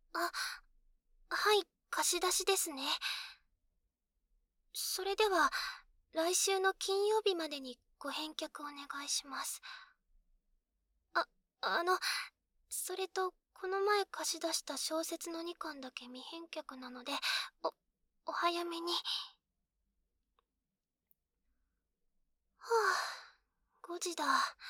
あ、はい、貸し出しですね。それでは、来週の金曜日までにご返却お願いします。あ、あの、それと、この前貸し出した小説の2巻だけ未返却なので、お早めに。はぁ、5時だ。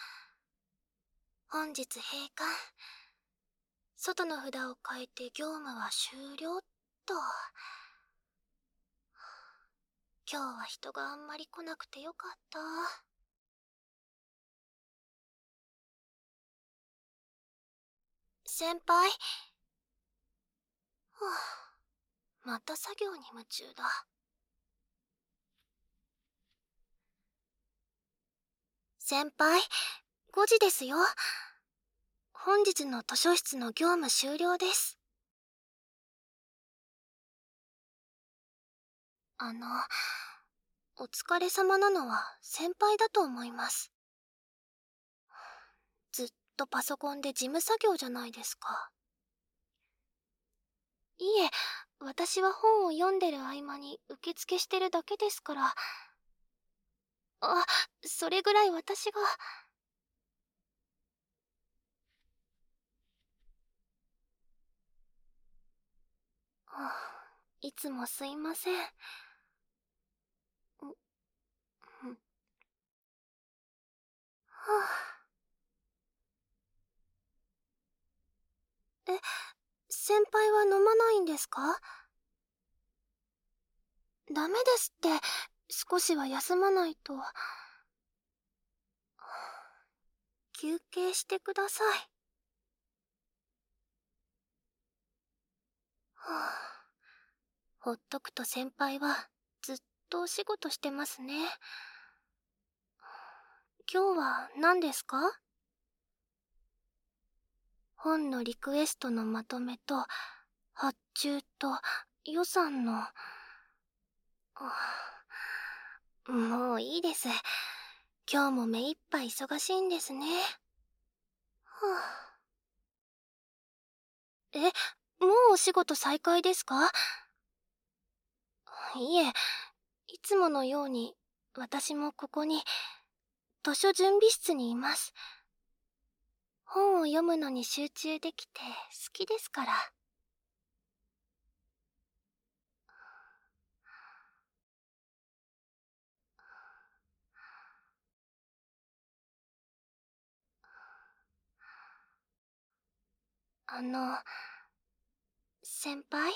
本日閉館。外の札を変えて業務は終了っと。今日は人があんまり来なくてよかった。先輩。はぁ、また作業に夢中だ。先輩、5時ですよ。本日の図書室の業務終了です。お疲れ様なのは先輩だと思います。ずっとパソコンで事務作業じゃないですか。いえ、私は本を読んでる合間に受付してるだけですから。あ、それぐらい私が。いつもすいません。え、先輩は飲まないんですか？ダメですって、少しは休まないと。休憩してください。ほっとくと先輩はずっとお仕事してますね。今日は何ですか？本のリクエストのまとめと、発注と、予算の。もういいです。今日も目いっぱい忙しいんですね。え、もうお仕事再開ですか？いえ、いつものように、私もここに、図書準備室にいます。本を読むのに集中できて好きですから。あの、先輩？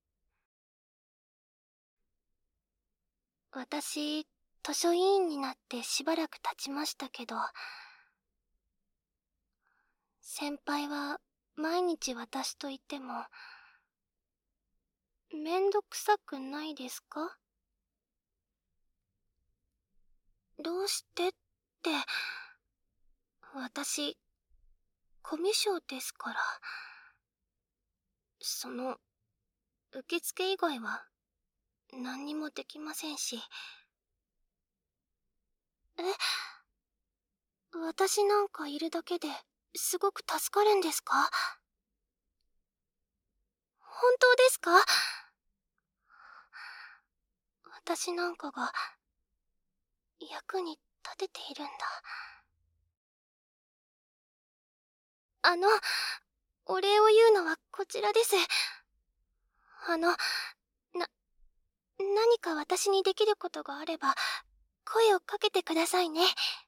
私、図書委員になってしばらく経ちましたけど、先輩は毎日私といても、めんどくさくないですか？どうしてって、私、コミュ障ですから。受付以外は何にもできませんし。え、私なんかいるだけですごく助かるんですか？本当ですか？私なんかが役に立てているんだ。あの、お礼を言うのはこちらです。あの、何か私にできることがあれば、声をかけてくださいね。